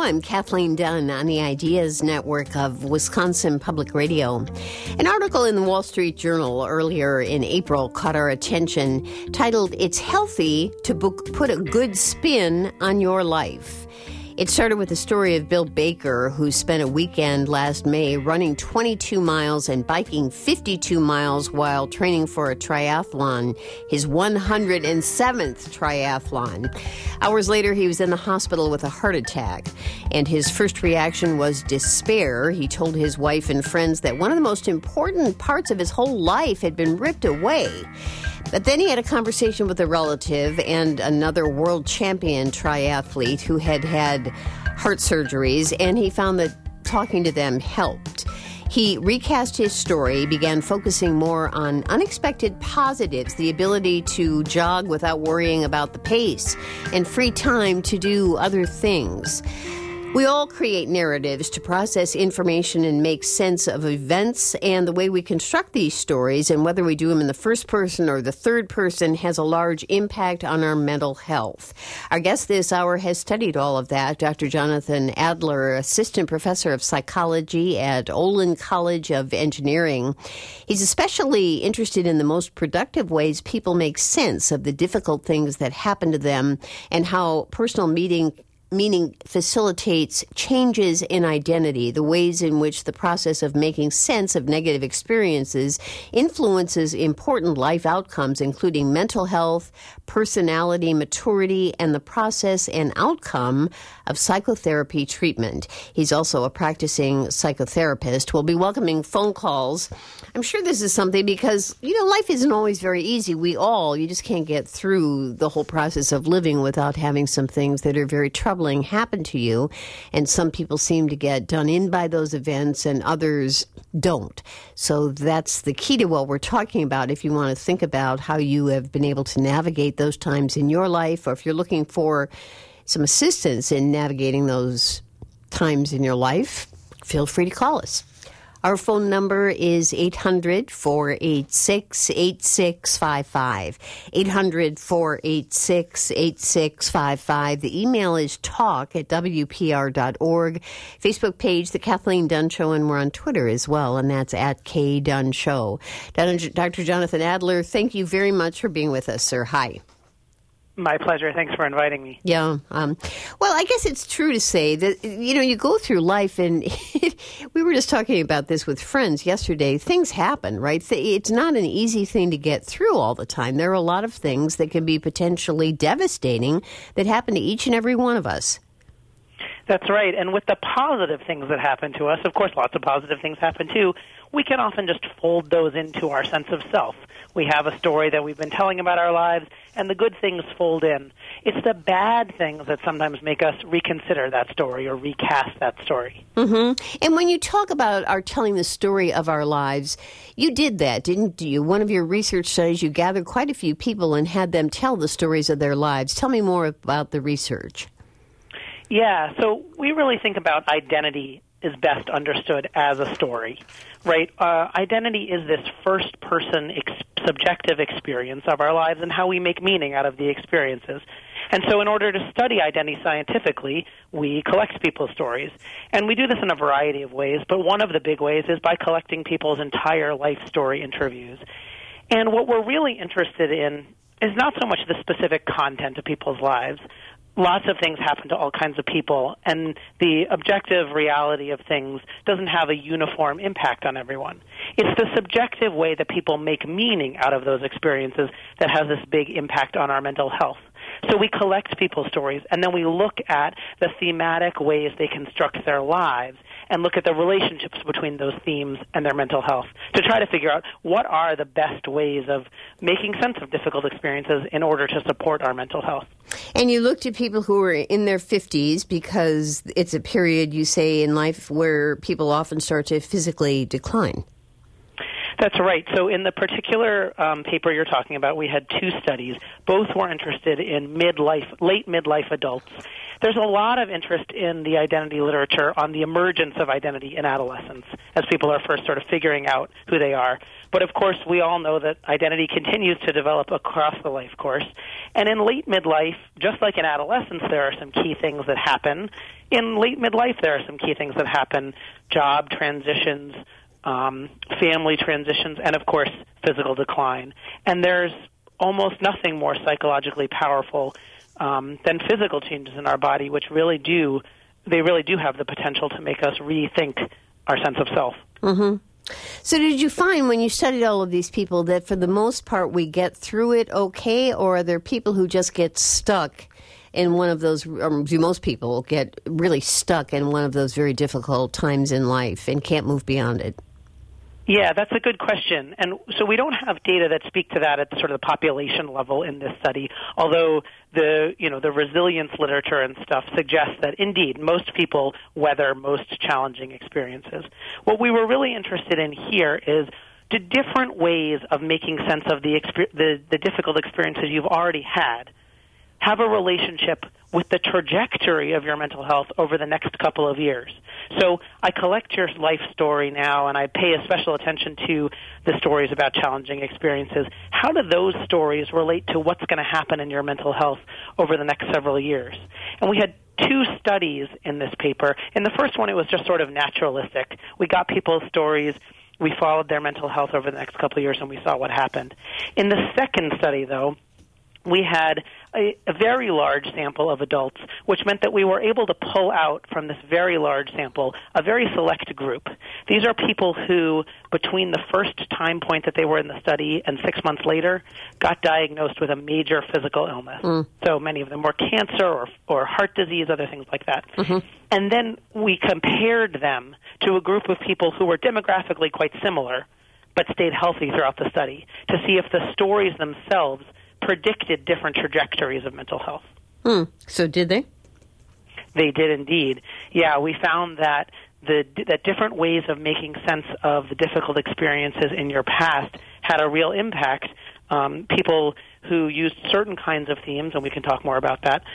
I'm Kathleen Dunn on the Ideas Network of Wisconsin Public Radio. An article in the Wall Street Journal earlier in April caught our attention, titled, "It's Healthy to Put a Good Spin on Your Life." It started with the story of Bill Baker, who spent a weekend last May running 22 miles and biking 52 miles while training for a triathlon, his 107th triathlon. Hours later, he was in the hospital with a heart attack, and his first reaction was despair. He told his wife and friends that one of the most important parts of his whole life had been ripped away. But then he had a conversation with a relative and another world champion triathlete who had had heart surgeries, and he found that talking to them helped. He recast his story, began focusing more on unexpected positives, the ability to jog without worrying about the pace, and free time to do other things. We all create narratives to process information and make sense of events, and the way we construct these stories and whether we do them in the first person or the third person has a large impact on our mental health. Our guest this hour has studied all of that, Dr. Jonathan Adler, Assistant Professor of Psychology at Olin College of Engineering. He's especially interested in the most productive ways people make sense of the difficult things that happen to them and how personal meaning facilitates changes in identity, the ways in which the process of making sense of negative experiences influences important life outcomes, including mental health, personality, maturity, and the process and outcome of psychotherapy treatment. He's also a practicing psychotherapist. We'll be welcoming phone calls. I'm sure this is something because, life isn't always very easy. You just can't get through the whole process of living without having some things that are very troubling happen to you. And some people seem to get done in by those events and others don't. So that's the key to what we're talking about if you want to think about how you have been able to navigate those times in your life, or if you're looking for some assistance in navigating those times in your life, feel free to call us. Our phone number is 800-486-8655, 800-486-8655. The email is talk@wpr.org. Facebook page, The Kathleen Dunn Show, and we're on Twitter as well, and that's @KDunn Dr. Jonathan Adler, thank you very much for being with us, sir. Hi. My pleasure. Thanks for inviting me. Yeah. Well, I guess it's true to say that, you go through life, and we were just talking about this with friends yesterday. Things happen, right? It's not an easy thing to get through all the time. There are a lot of things that can be potentially devastating that happen to each and every one of us. That's right. And with the positive things that happen to us, of course, lots of positive things happen too, we can often just fold those into our sense of self. We have a story that we've been telling about our lives, and the good things fold in. It's the bad things that sometimes make us reconsider that story or recast that story. Mm-hmm. And when you talk about our telling the story of our lives, you did that, didn't you? One of your research studies, you gathered quite a few people and had them tell the stories of their lives. Tell me more about the research. Yeah, so we really think about identity is best understood as a story, right? Identity is this first-person subjective experience of our lives and how we make meaning out of the experiences. And so in order to study identity scientifically, we collect people's stories. And we do this in a variety of ways, but one of the big ways is by collecting people's entire life story interviews. And what we're really interested in is not so much the specific content of people's lives. Lots of things happen to all kinds of people, and the objective reality of things doesn't have a uniform impact on everyone. It's the subjective way that people make meaning out of those experiences that has this big impact on our mental health. So we collect people's stories, and then we look at the thematic ways they construct their lives and look at the relationships between those themes and their mental health to try to figure out what are the best ways of making sense of difficult experiences in order to support our mental health. And you looked at people who were in their 50s because it's a period, you say, in life where people often start to physically decline. That's right. So in the particular paper you're talking about, we had two studies. Both were interested in late midlife adults. there's a lot of interest in the identity literature on the emergence of identity in adolescence as people are first sort of figuring out who they are. But of course, we all know that identity continues to develop across the life course. And in late midlife, just like in adolescence, there are some key things that happen. In late midlife, there are some key things that happen: job transitions, family transitions, and of course, physical decline. And there's almost nothing more psychologically powerful than physical changes in our body, which really do have the potential to make us rethink our sense of self. Mm-hmm. So did you find when you studied all of these people that for the most part we get through it okay, or are there people who just get stuck in one of those, or do most people get really stuck in one of those very difficult times in life and can't move beyond it? Yeah, that's a good question. And so we don't have data that speak to that at the sort of the population level in this study, although the resilience literature and stuff suggests that indeed most people weather most challenging experiences. What we were really interested in here is the different ways of making sense of the difficult experiences you've already had have a relationship with the trajectory of your mental health over the next couple of years. So I collect your life story now, and I pay a special attention to the stories about challenging experiences. How do those stories relate to what's going to happen in your mental health over the next several years? And we had two studies in this paper. In the first one, it was just sort of naturalistic. We got people's stories. We followed their mental health over the next couple of years, and we saw what happened. In the second study, though, we had a very large sample of adults, which meant that we were able to pull out from this very large sample a very select group. These are people who, between the first time point that they were in the study and 6 months later, got diagnosed with a major physical illness. So many of them were cancer or heart disease, other things like that. Mm-hmm. And then we compared them to a group of people who were demographically quite similar but stayed healthy throughout the study to see if the stories themselves predicted different trajectories of mental health. So did they? They did indeed. Yeah, we found that that different ways of making sense of the difficult experiences in your past had a real impact. People who used certain kinds of themes, and we can talk more about that,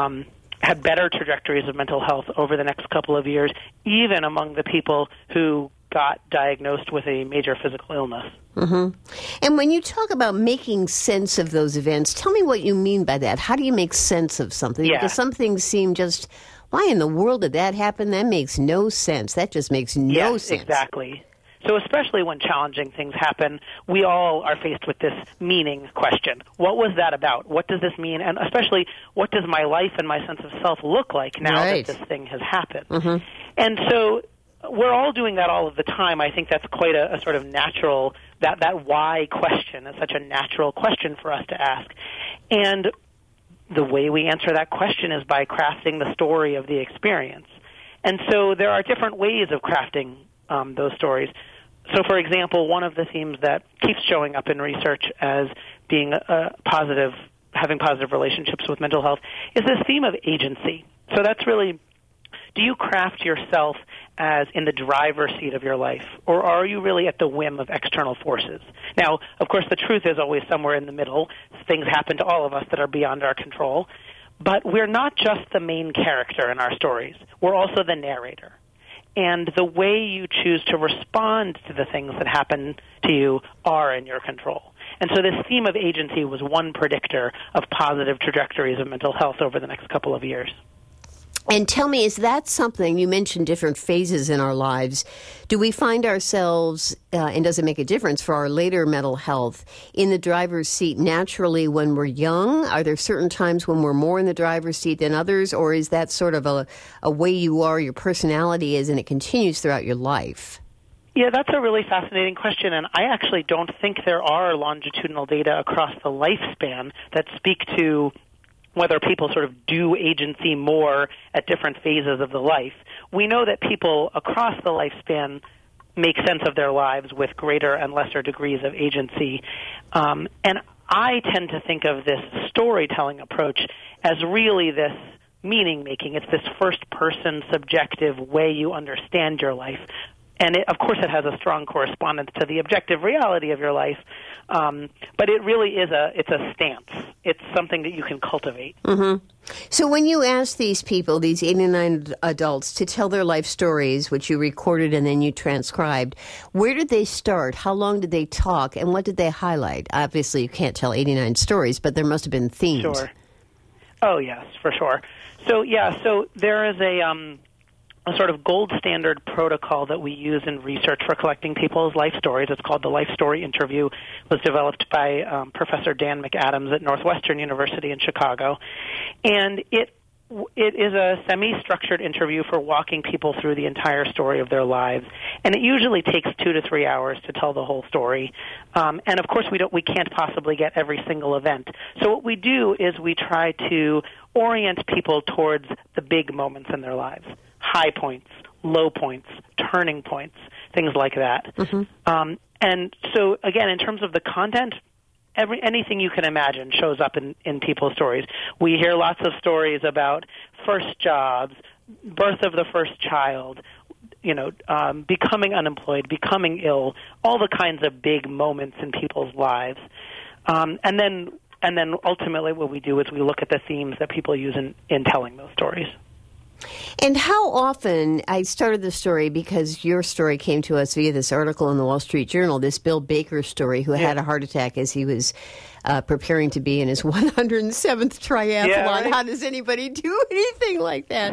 had better trajectories of mental health over the next couple of years, even among the people who got diagnosed with a major physical illness. Mm-hmm. And when you talk about making sense of those events, tell me what you mean by that. How do you make sense of something? Yeah. Because some things seem just, why in the world did that happen? That makes no sense. That just makes no sense. Yes, exactly. So especially when challenging things happen, we all are faced with this meaning question. What was that about? What does this mean? And especially, what does my life and my sense of self look like now that this thing has happened? Mm-hmm. And so we're all doing that all of the time. I think that's quite a sort of natural, that why question is such a natural question for us to ask. And the way we answer that question is by crafting the story of the experience. And so there are different ways of crafting those stories. So, for example, one of the themes that keeps showing up in research as being having positive relationships with mental health is this theme of agency. So that's really, do you craft yourself as in the driver's seat of your life, or are you really at the whim of external forces? Now, of course, the truth is always somewhere in the middle. Things happen to all of us that are beyond our control. But we're not just the main character in our stories. We're also the narrator. And the way you choose to respond to the things that happen to you are in your control. And so this theme of agency was one predictor of positive trajectories of mental health over the next couple of years. And tell me, is that something, you mentioned different phases in our lives, do we find ourselves, and does it make a difference for our later mental health, in the driver's seat naturally when we're young? Are there certain times when we're more in the driver's seat than others, or is that sort of a way you are, your personality is, and it continues throughout your life? Yeah, that's a really fascinating question, and I actually don't think there are longitudinal data across the lifespan that speak to whether people sort of do agency more at different phases of the life. We know that people across the lifespan make sense of their lives with greater and lesser degrees of agency. And I tend to think of this storytelling approach as really this meaning-making. It's this first-person subjective way you understand your life. And of course, it has a strong correspondence to the objective reality of your life. But it really is it's a stance. It's something that you can cultivate. Mm-hmm. So when you ask these people, these 89 adults, to tell their life stories, which you recorded and then you transcribed, where did they start? How long did they talk? And what did they highlight? Obviously, you can't tell 89 stories, but there must have been themes. Sure. Oh, yes, for sure. So there is a sort of gold standard protocol that we use in research for collecting people's life stories. It's called the Life Story Interview. It was developed by Professor Dan McAdams at Northwestern University in Chicago. And it is a semi-structured interview for walking people through the entire story of their lives. And it usually takes 2 to 3 hours to tell the whole story. And of course, we can't possibly get every single event. So what we do is we try to orient people towards the big moments in their lives. High points, low points, turning points, things like that. Mm-hmm. And so, again, in terms of the content, anything you can imagine shows up in people's stories. We hear lots of stories about first jobs, birth of the first child, becoming unemployed, becoming ill, all the kinds of big moments in people's lives. And then ultimately what we do is we look at the themes that people use in telling those stories. And how often, I started the story because your story came to us via this article in the Wall Street Journal, this Bill Baker story, who had a heart attack as he was preparing to be in his 107th triathlon. Yeah, right. How does anybody do anything like that?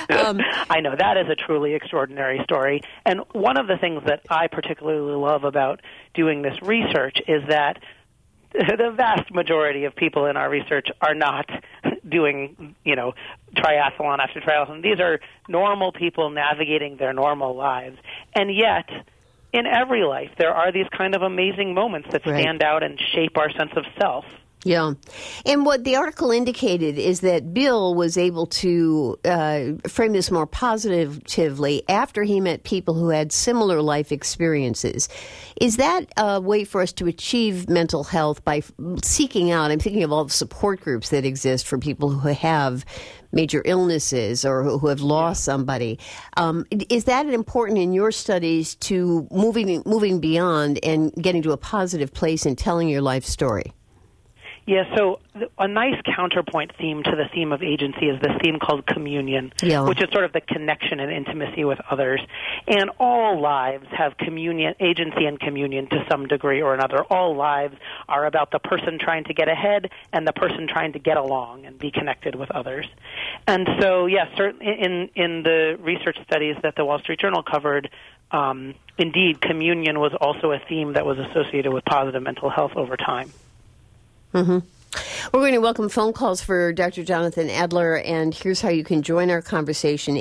I know, that is a truly extraordinary story. And one of the things that I particularly love about doing this research is that the vast majority of people in our research are not doing, triathlon after triathlon. These are normal people navigating their normal lives. And yet, in every life, there are these kind of amazing moments that stand out and shape our sense of self. Yeah. And what the article indicated is that Bill was able to frame this more positively after he met people who had similar life experiences. Is that a way for us to achieve mental health by seeking out, I'm thinking of all the support groups that exist for people who have major illnesses or who have lost somebody. Is that important in your studies to moving beyond and getting to a positive place in telling your life story? Yeah, so a nice counterpoint theme to the theme of agency is this theme called communion, which is sort of the connection and intimacy with others. And all lives have agency and communion to some degree or another. All lives are about the person trying to get ahead and the person trying to get along and be connected with others. And so, yes, certainly in the research studies that the Wall Street Journal covered, indeed, communion was also a theme that was associated with positive mental health over time. Mm-hmm. We're going to welcome phone calls for Dr. Jonathan Adler, and here's how you can join our conversation,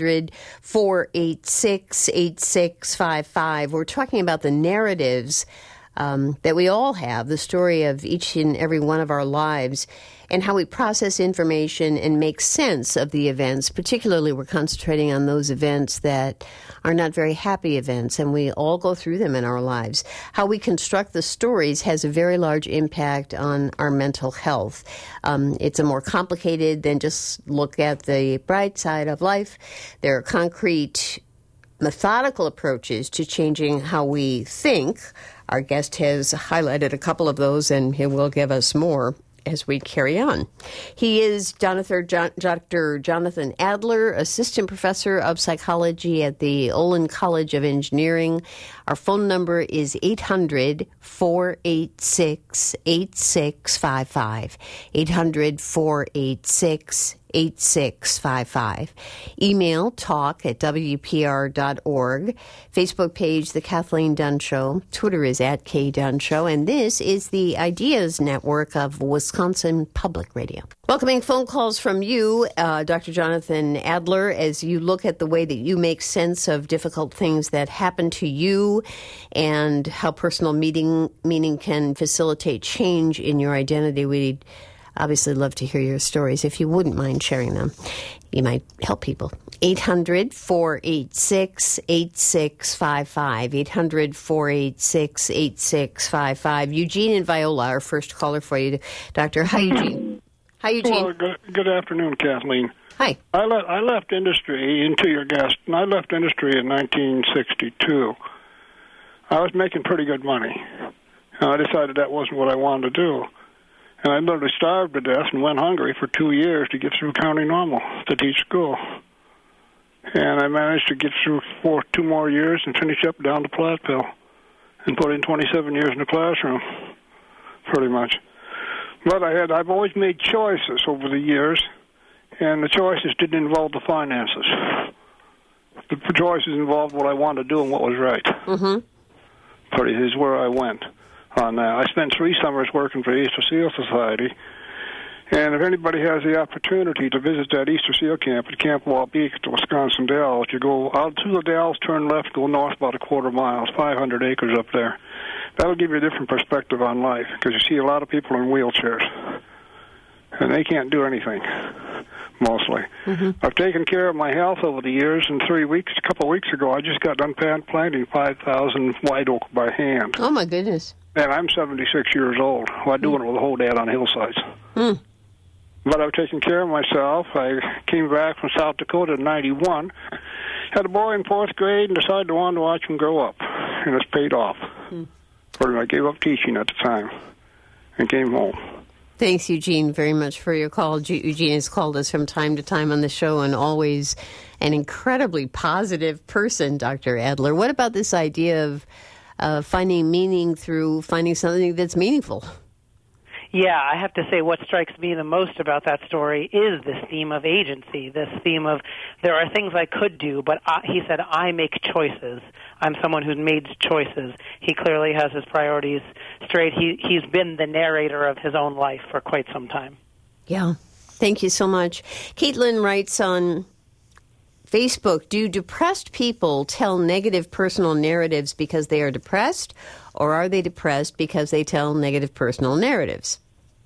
800-486-8655. We're talking about the narratives that we all have, the story of each and every one of our lives, and how we process information and make sense of the events. Particularly, we're concentrating on those events that are not very happy events, and we all go through them in our lives. How we construct the stories has a very large impact on our mental health. It's a more complicated than just look at the bright side of life. There are concrete, methodical approaches to changing how we think. Our guest has highlighted a couple of those, and he will give us more as we carry on. He is Dr. Jonathan Adler, Assistant Professor of Psychology at the Olin College of Engineering. Our phone number is 800-486-8655. 800-486-8655. Email talk@wpr.org. Facebook page, The Kathleen Dunn Show. Twitter is @KDunn Show. And this is the Ideas Network of Wisconsin Public Radio. Welcoming phone calls from you, Dr. Jonathan Adler, as you look at the way that you make sense of difficult things that happen to you and how personal meaning can facilitate change in your identity. We'd obviously love to hear your stories. If you wouldn't mind sharing them, you might help people. 800-486-8655. 800-486-8655. Eugene and Viola, our first caller for you. Doctor, hi, Eugene. Hi, Eugene. Well, good afternoon, Kathleen. Hi. I left industry, into your guest, and I left industry in 1962. I was making pretty good money. And I decided that wasn't what I wanted to do. And I literally starved to death and went hungry for 2 years to get through county normal to teach school. And I managed to get through 2 more years and finish up down to Platteville and put in 27 years in the classroom, pretty much. But I've always made choices over the years, and the choices didn't involve the finances. The choices involved what I wanted to do and what was right. Mm-hmm. Pretty is where I went on that. I spent 3 summers working for the Easter Seal Society, and if anybody has the opportunity to visit that Easter Seal camp at Camp Wall Beach at the Wisconsin Dells, you go out through the Dells, turn left, go north about a quarter mile. It's 500 acres up there. That'll give you a different perspective on life, because you see a lot of people in wheelchairs, and they can't do anything, mostly. Mm-hmm. I've taken care of my health over the years. In 3 weeks, a couple of weeks ago, I just got done planting 5,000 white oak by hand. Oh, my goodness. And I'm 76 years old. Well, I'm doing it with a whole dad on hillsides. Mm. But I've taken care of myself. I came back from South Dakota in 91, had a boy in 4th grade, and decided I wanted to watch him grow up. And it's paid off. Mm. I gave up teaching at the time and came home. Thanks, Eugene, very much for your call. Eugene has called us from time to time on the show, and always an incredibly positive person, Dr. Adler. What about this idea of finding meaning through finding something that's meaningful? Yeah, I have to say what strikes me the most about that story is this theme of agency, this theme of there are things I could do, but he said, I make choices. I'm someone who's made choices. He clearly has his priorities straight. He's been the narrator of his own life for quite some time. Yeah. Thank you so much. Caitlin writes on Facebook, do depressed people tell negative personal narratives because they are depressed, or are they depressed because they tell negative personal narratives?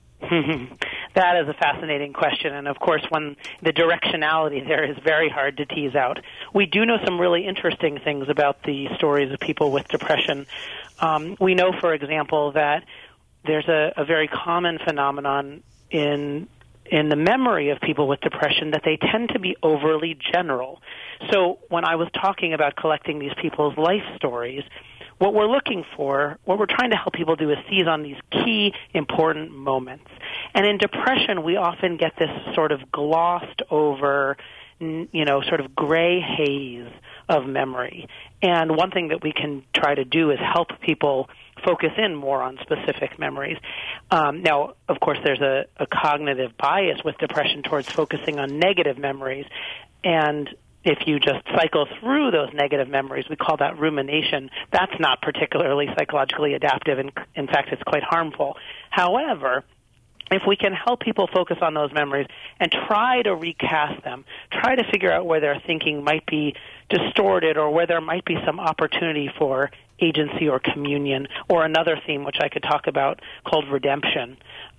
That is a fascinating question, and of course, when the directionality there is very hard to tease out. We do know some really interesting things about the stories of people with depression. We know, for example, that there's a very common phenomenon in the memory of people with depression that they tend to be overly general. So when I was talking about collecting these people's life stories, what we're looking for, what we're trying to help people do is seize on these key, important moments. And in depression, we often get this sort of glossed over, sort of gray haze of memory. And one thing that we can try to do is help people focus in more on specific memories. Now, of course, there's a cognitive bias with depression towards focusing on negative memories. And if you just cycle through those negative memories, we call that rumination. That's not particularly psychologically adaptive. In fact, it's quite harmful. However, if we can help people focus on those memories and try to recast them, try to figure out where their thinking might be distorted or where there might be some opportunity for agency or communion, or another theme which I could talk about called redemption,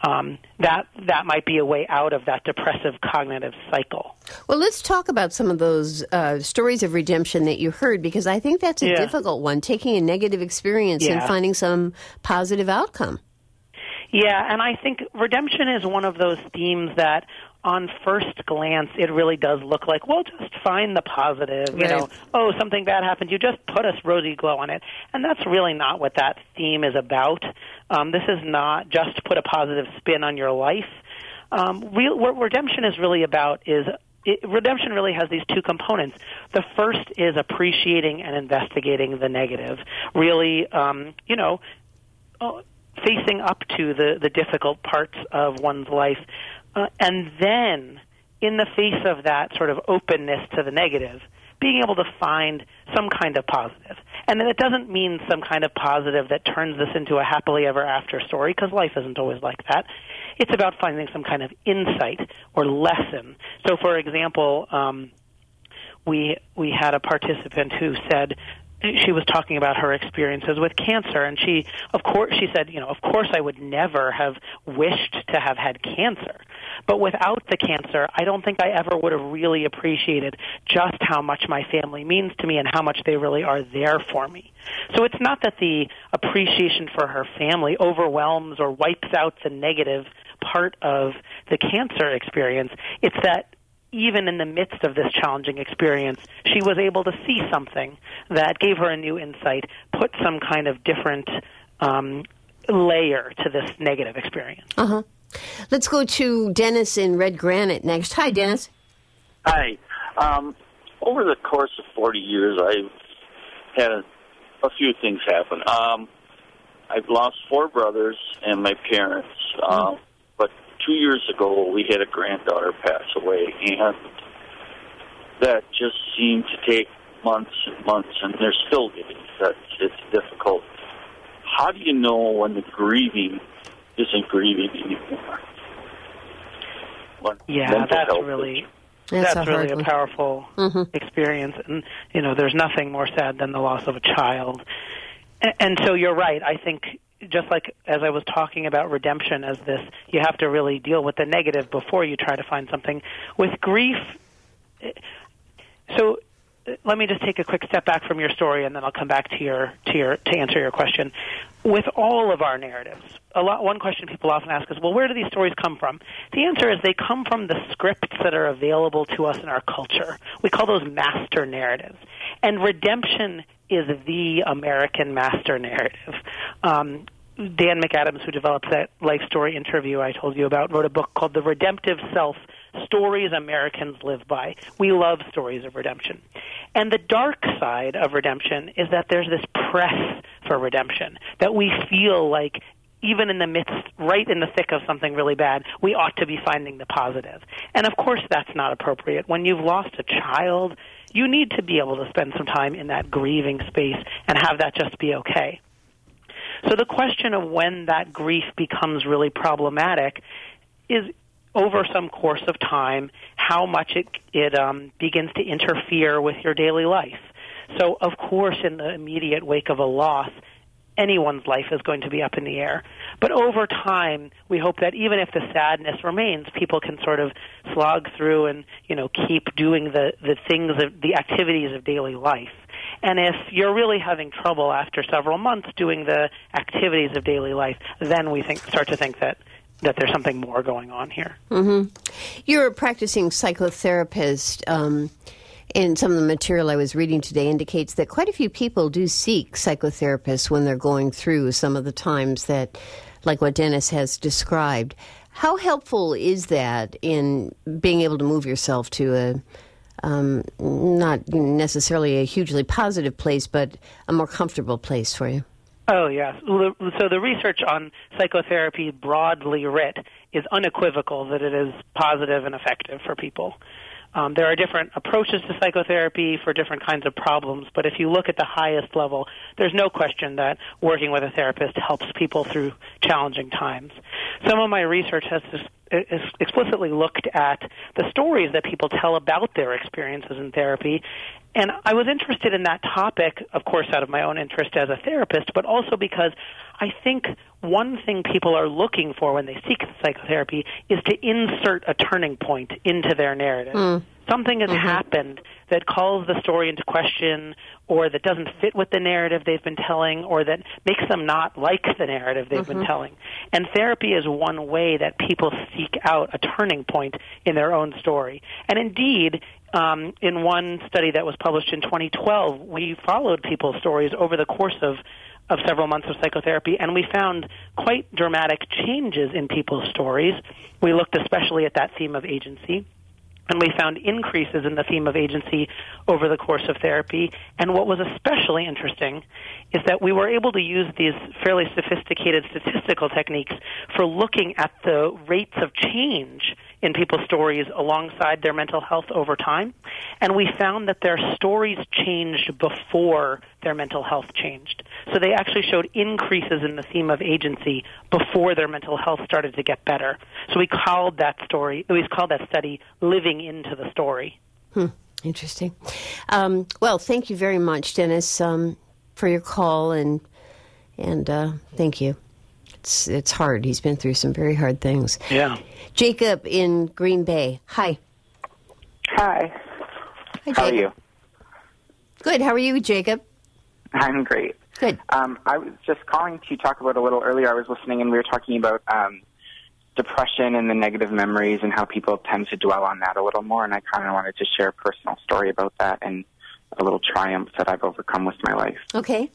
that might be a way out of that depressive cognitive cycle. Well, let's talk about some of those stories of redemption that you heard, because I think that's a difficult one, taking a negative experience and finding some positive outcome. Yeah, and I think redemption is one of those themes that on first glance it really does look like, well, just find the positive, right. Something bad happened, you just put a rosy glow on it. And that's really not what that theme is about. This is not just put a positive spin on your life. What redemption is really about is redemption really has these 2 components. The first is appreciating and investigating the negative, really, facing up to the difficult parts of one's life. And then, in the face of that sort of openness to the negative, being able to find some kind of positive. And then it doesn't mean some kind of positive that turns this into a happily ever after story, because life isn't always like that. It's about finding some kind of insight or lesson. So, for example, we had a participant who said, she was talking about her experiences with cancer, and she said, of course I would never have wished to have had cancer. But without the cancer, I don't think I ever would have really appreciated just how much my family means to me and how much they really are there for me. So it's not that the appreciation for her family overwhelms or wipes out the negative part of the cancer experience. It's that even in the midst of this challenging experience, she was able to see something that gave her a new insight, put some kind of different layer to this negative experience. Uh-huh. Let's go to Dennis in Red Granite next. Hi, Dennis. Hi. Over the course of 40 years, I've had a few things happen. I've lost 4 brothers and my parents. But 2 years ago, we had a granddaughter pass away, and that just seemed to take months and months, and they're still getting that. It's difficult. How do you know when the grieving isn't grieving anymore? That's really a powerful experience, and there's nothing more sad than the loss of a child. And so you're right. I think just like as I was talking about redemption as this, you have to really deal with the negative before you try to find something. With grief, so let me just take a quick step back from your story, and then I'll come back to answer your question. With all of our narratives, one question people often ask is, well, where do these stories come from? The answer is they come from the scripts that are available to us in our culture. We call those master narratives. And redemption is the American master narrative. Dan McAdams, who developed that life story interview I told you about, wrote a book called The Redemptive Self, Stories Americans Live By. We love stories of redemption. And the dark side of redemption is that there's this press for redemption, that we feel like even in the midst, right in the thick of something really bad, we ought to be finding the positive. And of course that's not appropriate. When you've lost a child, you need to be able to spend some time in that grieving space and have that just be okay. So the question of when that grief becomes really problematic is, over some course of time, how much it begins to interfere with your daily life. So, of course, in the immediate wake of a loss, anyone's life is going to be up in the air. But over time, we hope that even if the sadness remains, people can sort of slog through and, keep doing the things, the activities of daily life. And if you're really having trouble after several months doing the activities of daily life, then we start to think that there's something more going on here. Mm-hmm. You're a practicing psychotherapist, and some of the material I was reading today indicates that quite a few people do seek psychotherapists when they're going through some of the times that, like what Dennis has described. How helpful is that in being able to move yourself to a not necessarily a hugely positive place, but a more comfortable place for you? Oh, yes. So the research on psychotherapy broadly writ is unequivocal that it is positive and effective for people. There are different approaches to psychotherapy for different kinds of problems, but if you look at the highest level, there's no question that working with a therapist helps people through challenging times. Some of my research has explicitly looked at the stories that people tell about their experiences in therapy, and I was interested in that topic, of course, out of my own interest as a therapist, but also because I think one thing people are looking for when they seek psychotherapy is to insert a turning point into their narrative. Something has happened that calls the story into question, or that doesn't fit with the narrative they've been telling, or that makes them not like the narrative they've been telling. And therapy is one way that people seek out a turning point in their own story. And indeed, in one study that was published in 2012, we followed people's stories over the course of several months of psychotherapy, and we found quite dramatic changes in people's stories. We looked especially at that theme of agency, and we found increases in the theme of agency over the course of therapy. And what was especially interesting is that we were able to use these fairly sophisticated statistical techniques for looking at the rates of change in people's stories alongside their mental health over time. And we found that their stories changed before their mental health changed. So they actually showed increases in the theme of agency before their mental health started to get better. So we called that study living into the story. Interesting. Well, thank you very much, Dennis, for your call, and thank you. It's hard. He's been through some very hard things. Yeah. Jacob in Green Bay. Hi. Hi. Hi, Jacob. How are you? Good. How are you, Jacob? I'm great. Good. I was just calling to talk about a little earlier. I was listening, and we were talking about depression and the negative memories and how people tend to dwell on that a little more. And I kind of wanted to share a personal story about that and a little triumph that I've overcome with my life. Okay.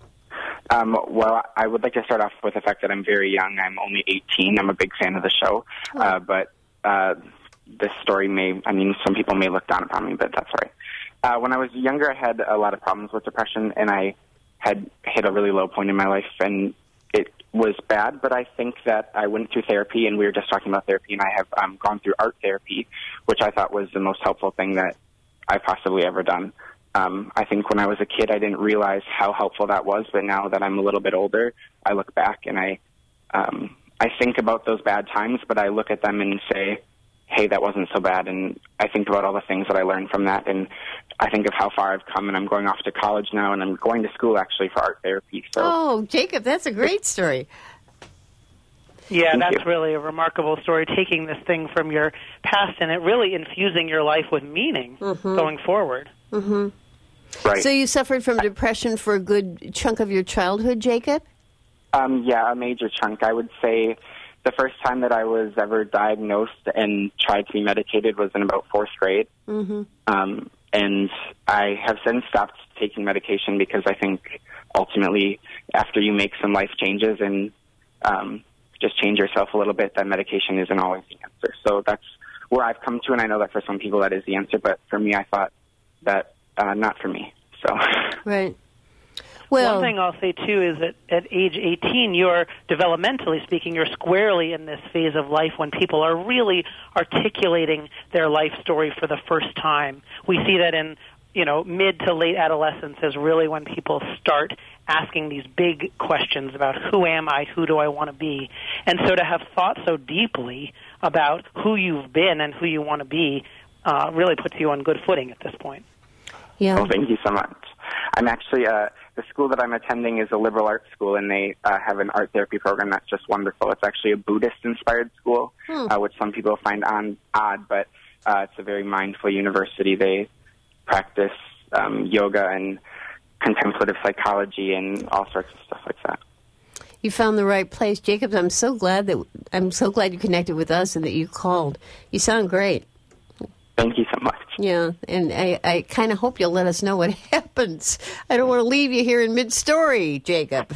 Well, I would like to start off with the fact that I'm very young. I'm only 18. I'm a big fan of the show. But this story some people may look down upon me, but that's all right. When I was younger, I had a lot of problems with depression, and I had hit a really low point in my life, and it was bad, but I think that I went through therapy, and we were just talking about therapy, and I have gone through art therapy, which I thought was the most helpful thing that I've possibly ever done. I think when I was a kid, I didn't realize how helpful that was, but now that I'm a little bit older, I look back and I think about those bad times, but I look at them and say, hey, that wasn't so bad, and I think about all the things that I learned from that, and I think of how far I've come, and I'm going off to college now, and I'm going to school, actually, for art therapy. So. Oh, Jacob, that's a great story. Yeah, Thank that's you. really a remarkable story, taking this thing from your past and it really infusing your life with meaning going forward. Mm-hmm. Right. So you suffered from depression for a good chunk of your childhood, Jacob? Yeah, a major chunk. I would say the first time that I was ever diagnosed and tried to be medicated was in about fourth grade. Mm-hmm. And I have since stopped taking medication because I think ultimately after you make some life changes and just change yourself a little bit, that medication isn't always the answer. So that's where I've come to, and I know that for some people that is the answer, but for me I thought that not for me. So. Right. Well, one thing I'll say, too, is that at age 18, you're, developmentally speaking, you're squarely in this phase of life when people are really articulating their life story for the first time. We see that in, mid to late adolescence is really when people start asking these big questions about who am I, who do I want to be. And so to have thought so deeply about who you've been and who you want to be really puts you on good footing at this point. yeah. Well, thank you so much. I'm actually, the school that I'm attending is a liberal arts school, and they have an art therapy program that's just wonderful. It's actually a Buddhist-inspired school, which some people find odd, but it's a very mindful university. They practice yoga and contemplative psychology and all sorts of stuff like that. You found the right place. Jacob, I'm so glad you connected with us and that you called. You sound great. Thank you so much. Yeah, and I kind of hope you'll let us know what happens. I don't want to leave you here in mid-story, Jacob.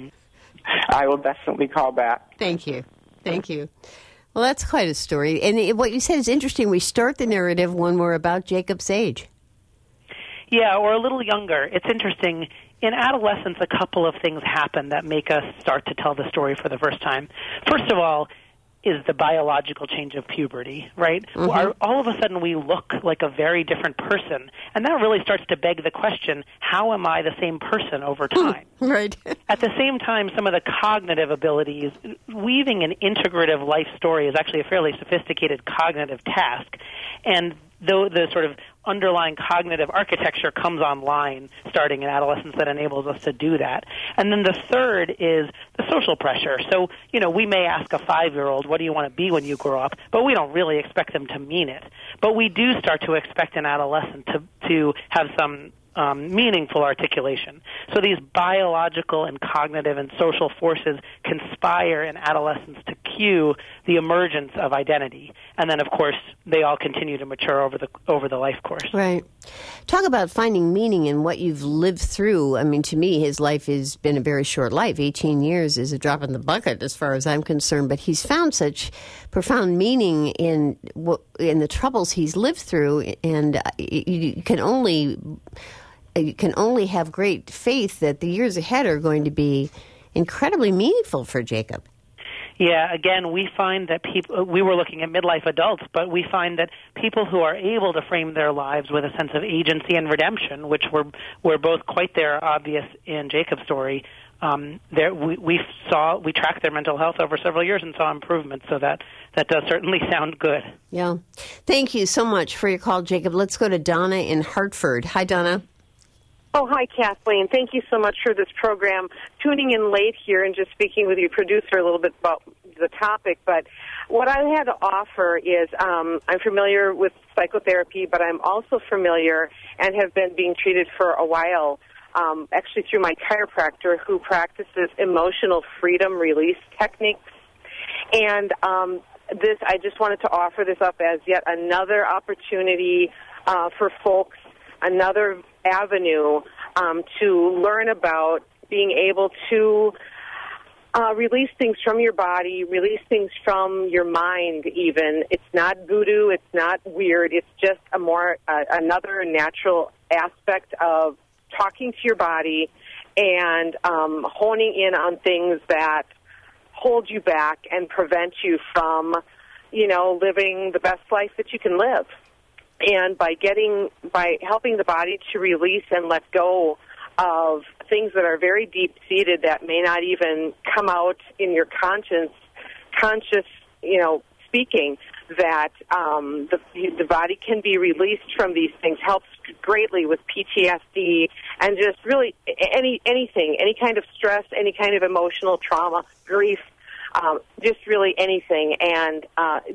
I will definitely call back. Thank you. Well, that's quite a story. And what you said is interesting. We start the narrative when we're about Jacob's age. Yeah, or a little younger. It's interesting. In adolescence, a couple of things happen that make us start to tell the story for the first time. First of all, is the biological change of puberty, right? Mm-hmm. All of a sudden we look like a very different person, and that really starts to beg the question, how am I the same person over time? Right. At the same time, some of the cognitive abilities, weaving an integrative life story is actually a fairly sophisticated cognitive task, and though the sort of underlying cognitive architecture comes online starting in adolescence that enables us to do that. And then the third is the social pressure. So, we may ask a 5-year-old, what do you want to be when you grow up? But we don't really expect them to mean it. But we do start to expect an adolescent to have some meaningful articulation. So these biological and cognitive and social forces conspire in adolescence to cue the emergence of identity. And then, of course, they all continue to mature over the life course. Right. Talk about finding meaning in what you've lived through. I mean, to me, his life has been a very short life. 18 years is a drop in the bucket as far as I'm concerned. But he's found such profound meaning in the troubles he's lived through. And you can only have great faith that the years ahead are going to be incredibly meaningful for Jacob. Yeah, again, we find that we were looking at midlife adults, but we find that people who are able to frame their lives with a sense of agency and redemption, which were both quite there obvious in Jacob's story, we tracked their mental health over several years and saw improvements, so that does certainly sound good. Yeah. Thank you so much for your call, Jacob. Let's go to Donna in Hartford. Hi, Donna. Oh, hi, Kathleen. Thank you so much for this program. Tuning in late here and just speaking with your producer a little bit about the topic, but what I had to offer is I'm familiar with psychotherapy, but I'm also familiar and have been being treated for a while, actually through my chiropractor who practices emotional freedom release techniques. And this, I just wanted to offer this up as yet another opportunity for folks, another avenue to learn about being able to release things from your body, release things from your mind even. It's not voodoo. It's not weird. It's just another natural aspect of talking to your body and honing in on things that hold you back and prevent you from, living the best life that you can live. And by helping the body to release and let go of things that are very deep-seated that may not even come out in your conscious, speaking, that the body can be released from these things, helps greatly with PTSD and just really anything, any kind of stress, any kind of emotional trauma, grief, just really anything. And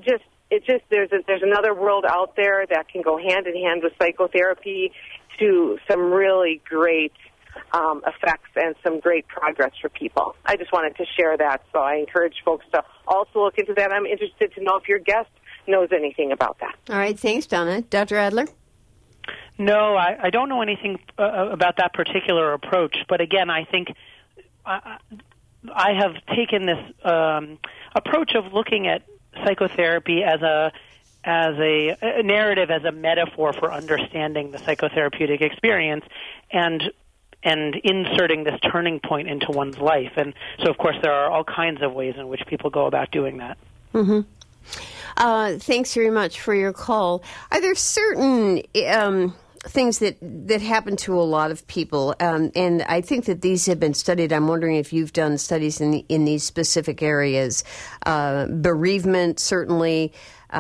there's another world out there that can go hand in hand with psychotherapy to some really great effects and some great progress for people. I just wanted to share that, so I encourage folks to also look into that. I'm interested to know if your guest knows anything about that. All right, thanks, Donna. Dr. Adler? No, I don't know anything about that particular approach, but again, I think I have taken this approach of looking at psychotherapy as a narrative, as a metaphor for understanding the psychotherapeutic experience, and inserting this turning point into one's life. And so, of course, there are all kinds of ways in which people go about doing that. Mm-hmm. Thanks very much for your call. Are there certain things that happen to a lot of people? And I think that these have been studied. I'm wondering if you've done studies in these specific areas. Bereavement, certainly.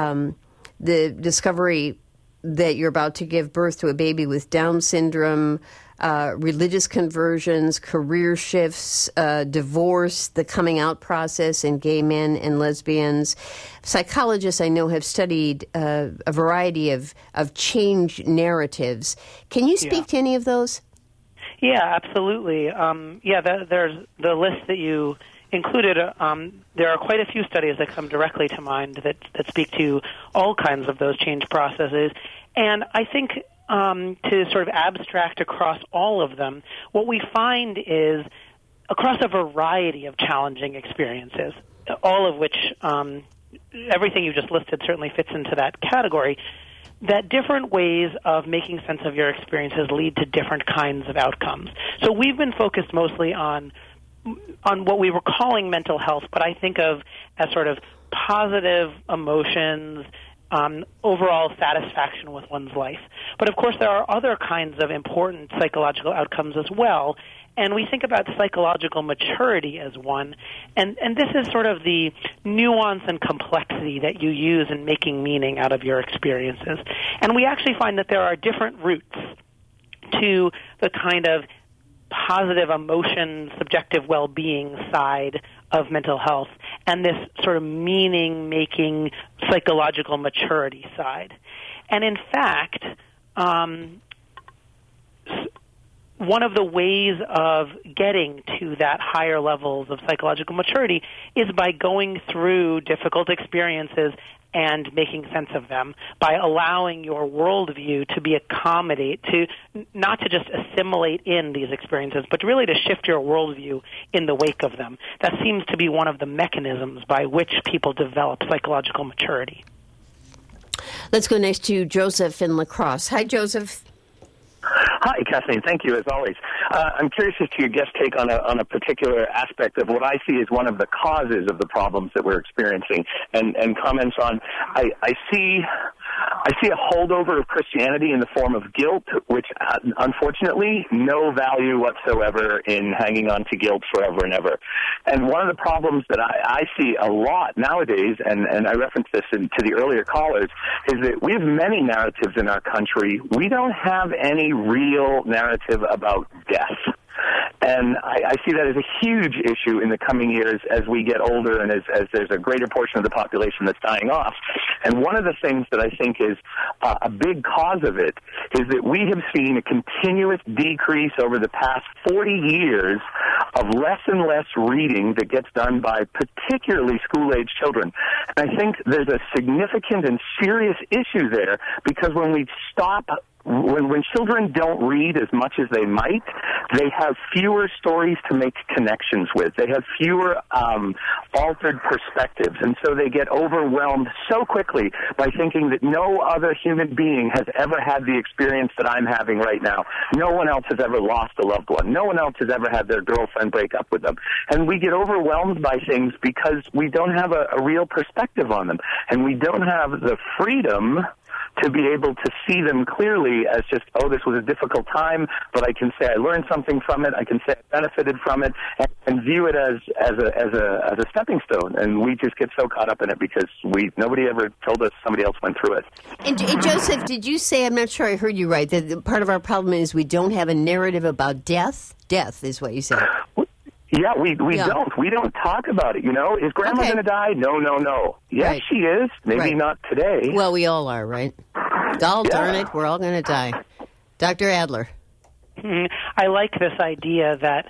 The discovery that you're about to give birth to a baby with Down syndrome, religious conversions, career shifts, divorce, the coming out process in gay men and lesbians. Psychologists I know have studied a variety of change narratives. Can you speak to any of those? Yeah, absolutely. There's the list that you included. There are quite a few studies that come directly to mind that speak to all kinds of those change processes. And I think to sort of abstract across all of them, what we find is across a variety of challenging experiences, all of which, everything you just listed certainly fits into that category, that different ways of making sense of your experiences lead to different kinds of outcomes. So we've been focused mostly on what we were calling mental health, but I think of as sort of positive emotions, overall satisfaction with one's life. But of course, there are other kinds of important psychological outcomes as well, and we think about psychological maturity as one, and this is sort of the nuance and complexity that you use in making meaning out of your experiences. And we actually find that there are different routes to the kind of positive emotion, subjective well-being side of mental health, and this sort of meaning-making psychological maturity side. And in fact, one of the ways of getting to that higher levels of psychological maturity is by going through difficult experiences and making sense of them, by allowing your worldview to be not to just assimilate in these experiences, but really to shift your worldview in the wake of them. That seems to be one of the mechanisms by which people develop psychological maturity. Let's go next to Joseph in La Crosse. Hi, Joseph. Hi, Kathleen. Thank you, as always. I'm curious as to your guest take on a particular aspect of what I see as one of the causes of the problems that we're experiencing, and comments on, I see a holdover of Christianity in the form of guilt, which, unfortunately, no value whatsoever in hanging on to guilt forever and ever. And one of the problems that I see a lot nowadays, and I referenced this to the earlier callers, is that we have many narratives in our country. We don't have any real narrative about death. And I see that as a huge issue in the coming years as we get older and as there's a greater portion of the population that's dying off. And one of the things that I think is a big cause of it is that we have seen a continuous decrease over the past 40 years of less and less reading that gets done by particularly school-age children. And I think there's a significant and serious issue there, because when we stop when children don't read as much as they might, they have fewer stories to make connections with. They have fewer altered perspectives, and so they get overwhelmed so quickly by thinking that no other human being has ever had the experience that I'm having right now. No one else has ever lost a loved one. No one else has ever had their girlfriend break up with them. And we get overwhelmed by things because we don't have a real perspective on them, and we don't have the freedom to be able to see them clearly as just, oh, this was a difficult time, but I can say I learned something from it, I can say I benefited from it, and view it as a stepping stone. And we just get so caught up in it because nobody ever told us somebody else went through it. And Joseph, did you say, I'm not sure I heard you right, that part of our problem is we don't have a narrative about death? Death is what you said. Yeah, we don't. We don't talk about it, you know. Is Grandma going to die? No. Yes, right. She is. Maybe not today. Well, we all are, right? Darn it, we're all going to die. Dr. Adler. I like this idea that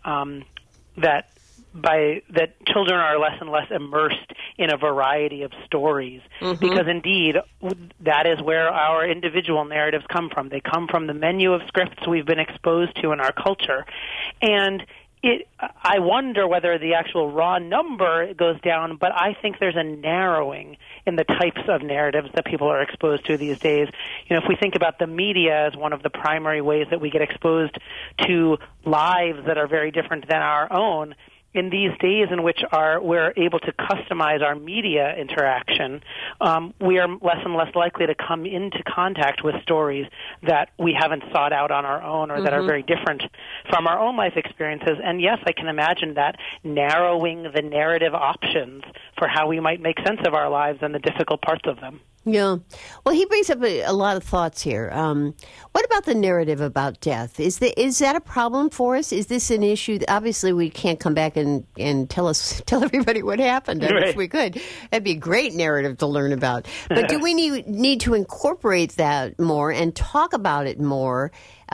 children are less and less immersed in a variety of stories, because indeed that is where our individual narratives come from. They come from the menu of scripts we've been exposed to in our culture. And I wonder whether the actual raw number goes down, but I think there's a narrowing in the types of narratives that people are exposed to these days. You know, if we think about the media as one of the primary ways that we get exposed to lives that are very different than our own, in these days in which we're able to customize our media interaction, we are less and less likely to come into contact with stories that we haven't sought out on our own or that are very different from our own life experiences. And yes, I can imagine that narrowing the narrative options for how we might make sense of our lives and the difficult parts of them. Yeah. Well, he brings up a lot of thoughts here. What about the narrative about death? Is that a problem for us? Is this an issue? Obviously, we can't come back and tell everybody what happened. I wish we could. That'd be a great narrative to learn about. But do we need to incorporate that more and talk about it more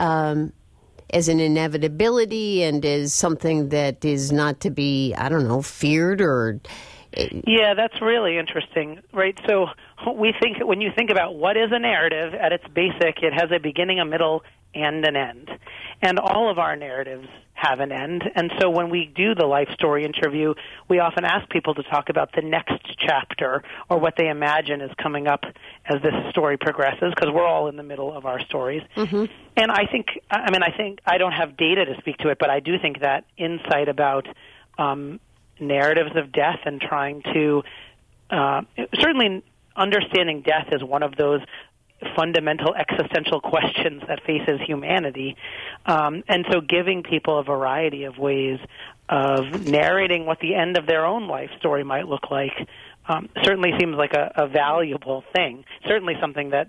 as an inevitability and as something that is not to be, feared or... Yeah, that's really interesting, right? So when you think about what is a narrative, at its basic, it has a beginning, a middle, and an end. And all of our narratives have an end. And so when we do the life story interview, we often ask people to talk about the next chapter or what they imagine is coming up as this story progresses, because we're all in the middle of our stories. And I think I don't have data to speak to it, but I do think that insight about narratives of death and trying to certainly understanding death is one of those fundamental existential questions that faces humanity, and so giving people a variety of ways of narrating what the end of their own life story might look like certainly seems like a valuable thing, certainly something that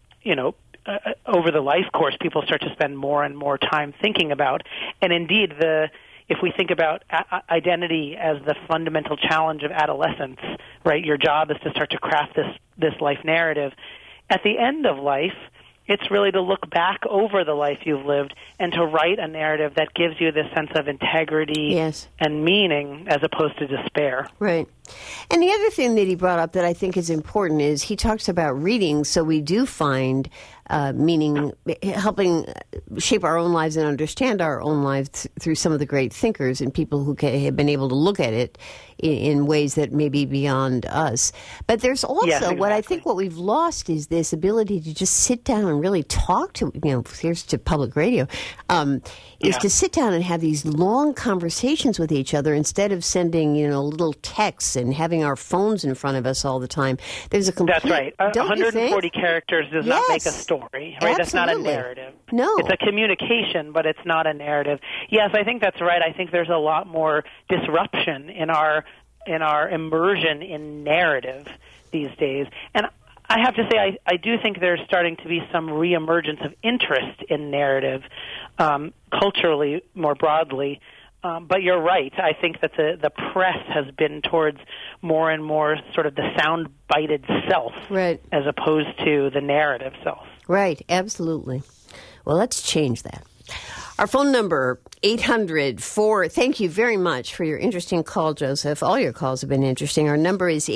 over the life course people start to spend more and more time thinking about. And indeed, if we think about identity as the fundamental challenge of adolescence, right, your job is to start to craft this life narrative. At the end of life, it's really to look back over the life you've lived and to write a narrative that gives you this sense of integrity and meaning as opposed to despair. Right. And the other thing that he brought up that I think is important is he talks about reading, so we do find meaning, helping shape our own lives and understand our own lives through some of the great thinkers and people who have been able to look at it in ways that may be beyond us. But there's also what I think what we've lost is this ability to just sit down and really talk to, here's to public radio, is to sit down and have these long conversations with each other instead of sending, little texts and having our phones in front of us all the time. There's a complete... That's right. 140 characters does not make a story, right? Absolutely. That's not a narrative. No. It's a communication, but it's not a narrative. Yes, I think that's right. I think there's a lot more disruption in our immersion in narrative these days. And I have to say, I do think there's starting to be some reemergence of interest in narrative culturally, more broadly. But you're right. I think that the press has been towards more and more sort of the sound-bited self, right, as opposed to the narrative self. Right, absolutely. Well, let's change that. Our phone number, 800-4. Thank you very much for your interesting call, Joseph. All your calls have been interesting. Our number is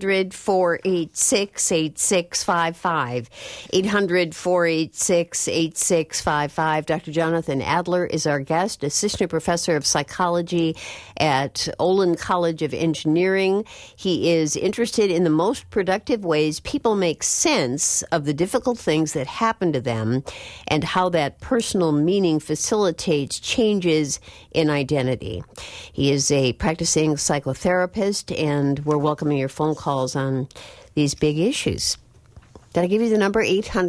800-486-8655. 800-486-8655. Dr. Jonathan Adler is our guest, assistant professor of psychology at Olin College of Engineering. He is interested in the most productive ways people make sense of the difficult things that happen to them and how that personal meaning facilitates changes in identity. He is a practicing psychotherapist, and we're welcoming your phone calls on these big issues. Did I give you the number?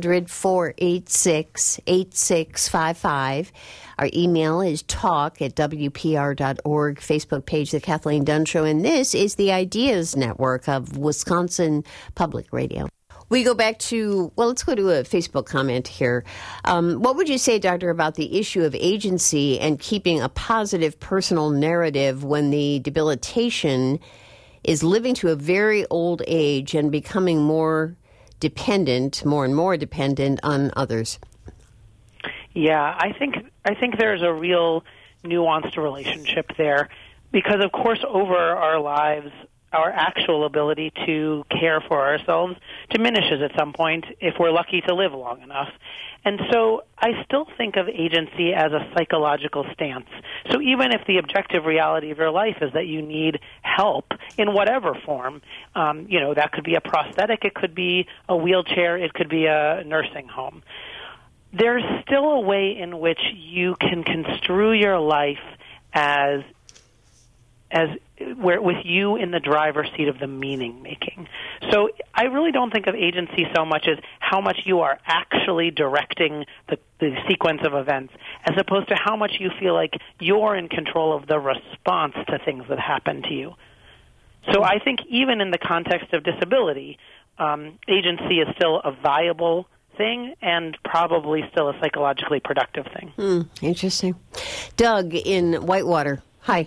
800-486-8655. Our email is talk@wpr.org, Facebook page, The Kathleen Dunn Show, and this is the Ideas Network of Wisconsin Public Radio. We go back to, well, let's go to a Facebook comment here. What would you say, Doctor, about the issue of agency and keeping a positive personal narrative when the debilitation is living to a very old age and becoming more and more dependent on others? Yeah, I think there's a real nuanced relationship there because, of course, over our lives, our actual ability to care for ourselves diminishes at some point if we're lucky to live long enough. And so I still think of agency as a psychological stance. So even if the objective reality of your life is that you need help in whatever form, that could be a prosthetic, it could be a wheelchair, it could be a nursing home. There's still a way in which you can construe your life as with you in the driver's seat of the meaning making. So I really don't think of agency so much as how much you are actually directing the sequence of events, as opposed to how much you feel like you're in control of the response to things that happen to you. So I think even in the context of disability, agency is still a viable thing and probably still a psychologically productive thing. Interesting. Doug in Whitewater. Hi.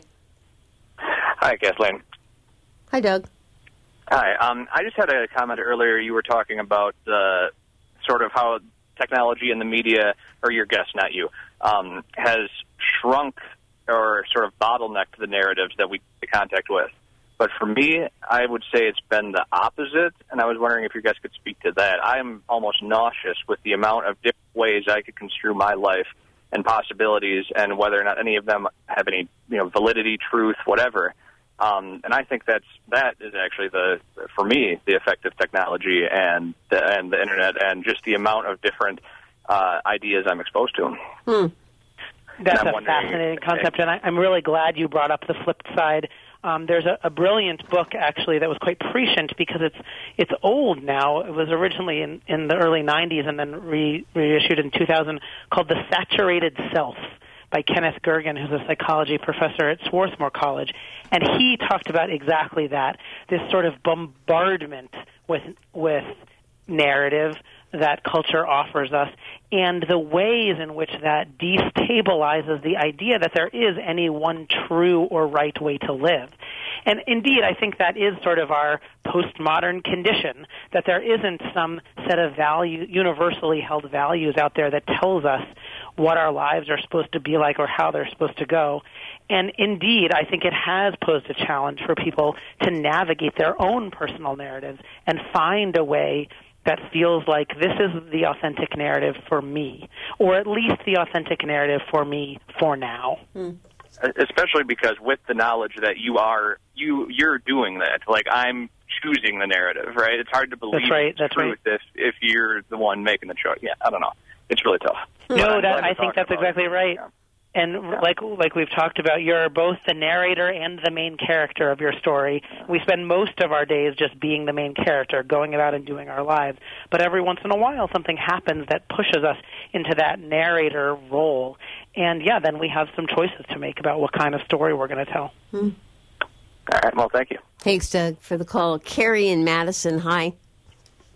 Hi, Kathleen. Hi, Doug. Hi. I just had a comment earlier. You were talking about sort of how technology and the media, or your guest, not you, has shrunk or sort of bottlenecked the narratives that we come in contact with. But for me, I would say it's been the opposite, and I was wondering if you guys could speak to that. I am almost nauseous with the amount of different ways I could construe my life and possibilities, and whether or not any of them have any validity, truth, whatever. And I think that is actually for me, the effect of technology and the internet, and just the amount of different ideas I'm exposed to. That's a fascinating concept, and I'm really glad you brought up the flipped side. There's a brilliant book, actually, that was quite prescient because it's old now. It was originally in the early 90s and then reissued in 2000, called The Saturated Self by Kenneth Gergen, who's a psychology professor at Swarthmore College. And he talked about exactly that, this sort of bombardment with narrative that culture offers us, and the ways in which that destabilizes the idea that there is any one true or right way to live. And indeed, I think that is sort of our postmodern condition, that there isn't some set of universally held values out there that tells us what our lives are supposed to be like or how they're supposed to go. And indeed, I think it has posed a challenge for people to navigate their own personal narratives and find a way that feels like this is the authentic narrative for me, or at least the authentic narrative for me for now. Especially because with the knowledge that you're doing that, like I'm choosing the narrative, right? It's hard to believe that's truth if you're the one making the choice. Yeah, I don't know. It's really tough. No, I think that's exactly right. Yeah. And like we've talked about, you're both the narrator and the main character of your story. We spend most of our days just being the main character, going about and doing our lives. But every once in a while, something happens that pushes us into that narrator role. And, then we have some choices to make about what kind of story we're going to tell. All right. Well, thank you. Thanks, Doug, for the call. Carrie in Madison, hi.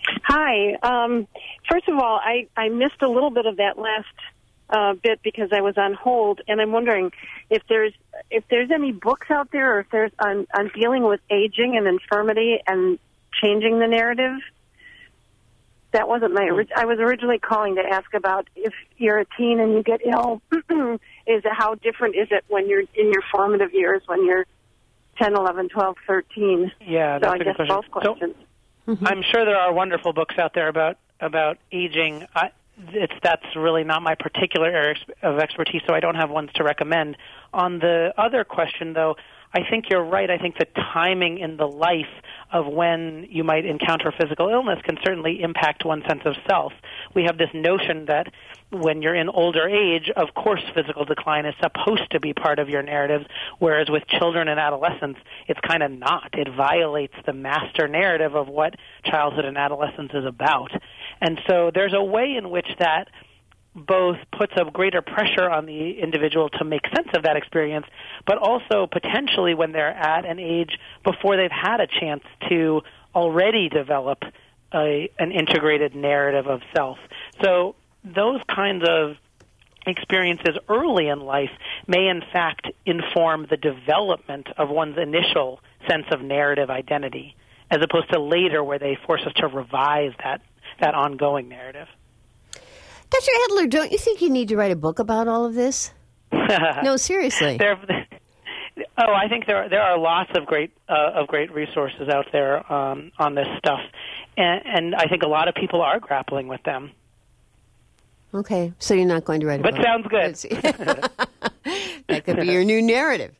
Hi. First of all, I missed a little bit of that last bit because I was on hold, and I'm wondering if there's any books out there, or if there's on dealing with aging and infirmity and changing the narrative. That wasn't I was originally calling to ask about if you're a teen and you get ill. How different is it when you're in your formative years, when you're 10, 11, 12, 13? Yeah, that's a good question. Both questions. So, I'm sure there are wonderful books out there about aging. That's really not my particular area of expertise, so I don't have ones to recommend. On the other question, though, I think you're right. I think the timing in the life of when you might encounter physical illness can certainly impact one's sense of self. We have this notion that when you're in older age, of course physical decline is supposed to be part of your narratives, whereas with children and adolescents, it's kind of not. It violates the master narrative of what childhood and adolescence is about. And so there's a way in which that both puts a greater pressure on the individual to make sense of that experience, but also potentially when they're at an age before they've had a chance to already develop an integrated narrative of self. So those kinds of experiences early in life may in fact inform the development of one's initial sense of narrative identity, as opposed to later where they force us to revise that ongoing narrative. Dr. Adler, don't you think you need to write a book about all of this? No, seriously. I think there are lots of great resources out there on this stuff, and I think a lot of people are grappling with them. Okay, so you're not going to write a book. But sounds good. That could be your new narrative.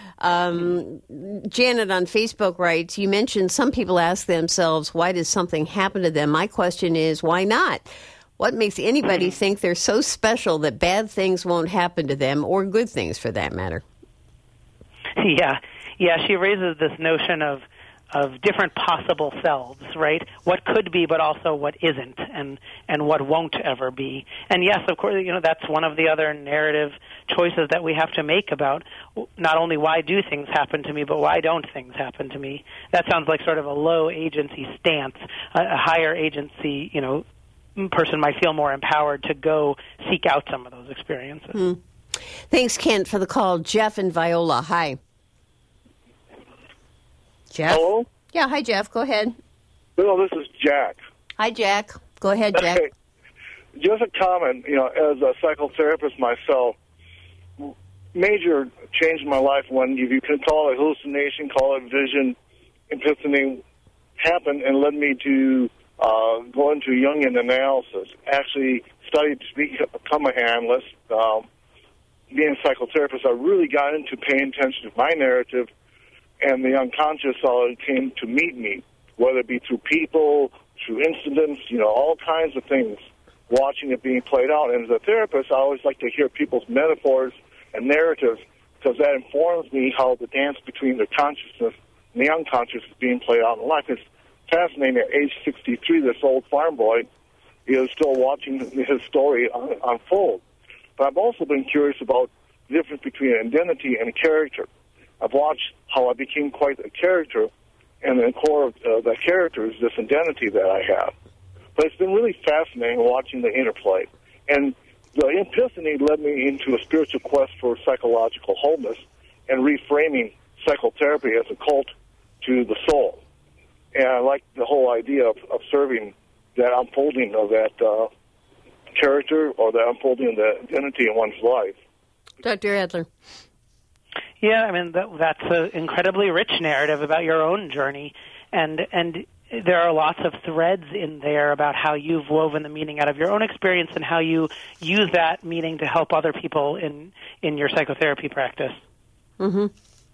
Janet on Facebook writes, you mentioned some people ask themselves, why does something happen to them? My question is, why not? What makes anybody think they're so special that bad things won't happen to them, or good things for that matter? Yeah, she raises this notion of different possible selves, right? What could be, but also what isn't, and what won't ever be. And yes, of course, that's one of the other narrative choices that we have to make about not only why do things happen to me, but why don't things happen to me. That sounds like sort of a low agency stance. A higher agency, person might feel more empowered to go seek out some of those experiences. Thanks, Kent, for the call. Jeff and Viola, hi. Jeff? Hello? Yeah, hi, Jeff. Go ahead. Bill, this is Jack. Hi, Jack. Go ahead, Jack. Okay. Just a comment, as a psychotherapist myself, major change in my life when you can call it hallucination, call it vision, epiphany, happened and led me to go into Jungian analysis. Actually studied to become a analyst. Being a psychotherapist, I really got into paying attention to my narrative, and the unconscious came to meet me, whether it be through people, through incidents, all kinds of things, watching it being played out. And as a therapist, I always like to hear people's metaphors and narratives, because that informs me how the dance between the consciousness and the unconscious is being played out in life. It's fascinating. At age 63, this old farm boy is still watching his story unfold. But I've also been curious about the difference between identity and character. I've watched how I became quite a character, and the core of that character is this identity that I have. But it's been really fascinating watching the interplay. And the epiphany led me into a spiritual quest for psychological wholeness and reframing psychotherapy as a cult to the soul. And I like the whole idea of serving that unfolding of that character, or the unfolding of the identity in one's life. Dr. Adler. Yeah, I mean, that's an incredibly rich narrative about your own journey, and there are lots of threads in there about how you've woven the meaning out of your own experience and how you use that meaning to help other people in your psychotherapy practice. Mm-hmm.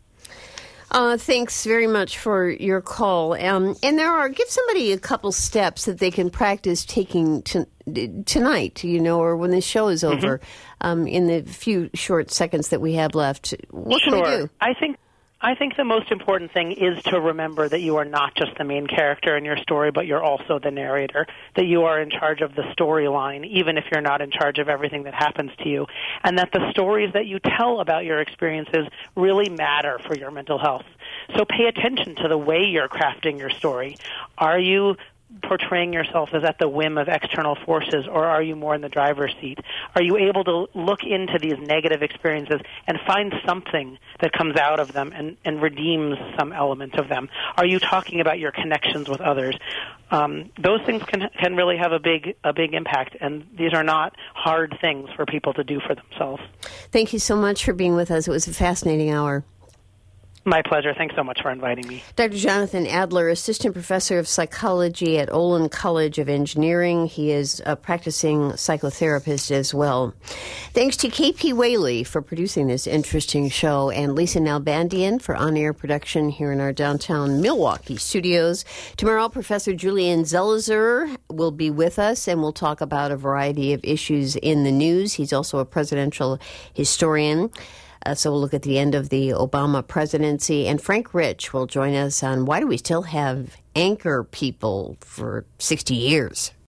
Thanks very much for your call. And give somebody a couple steps that they can practice taking tonight, or when the show is over, in the few short seconds that we have left. What can we do? I think the most important thing is to remember that you are not just the main character in your story, but you're also the narrator, that you are in charge of the storyline, even if you're not in charge of everything that happens to you, and that the stories that you tell about your experiences really matter for your mental health. So pay attention to the way you're crafting your story. Are you portraying yourself as at the whim of external forces, or are you more in the driver's seat? Are you able to look into these negative experiences and find something that comes out of them and redeems some element of them? Are you talking about your connections with others? Those things can really have a big impact, and these are not hard things for people to do for themselves. Thank you so much for being with us. It was a fascinating hour. My pleasure. Thanks so much for inviting me. Dr. Jonathan Adler, Assistant Professor of Psychology at Olin College of Engineering. He is a practicing psychotherapist as well. Thanks to KP Whaley for producing this interesting show, and Lisa Nalbandian for on-air production here in our downtown Milwaukee studios. Tomorrow, Professor Julian Zelizer will be with us, and we'll talk about a variety of issues in the news. He's also a presidential historian. So we'll look at the end of the Obama presidency. And Frank Rich will join us on why do we still have anchor people for 60 years.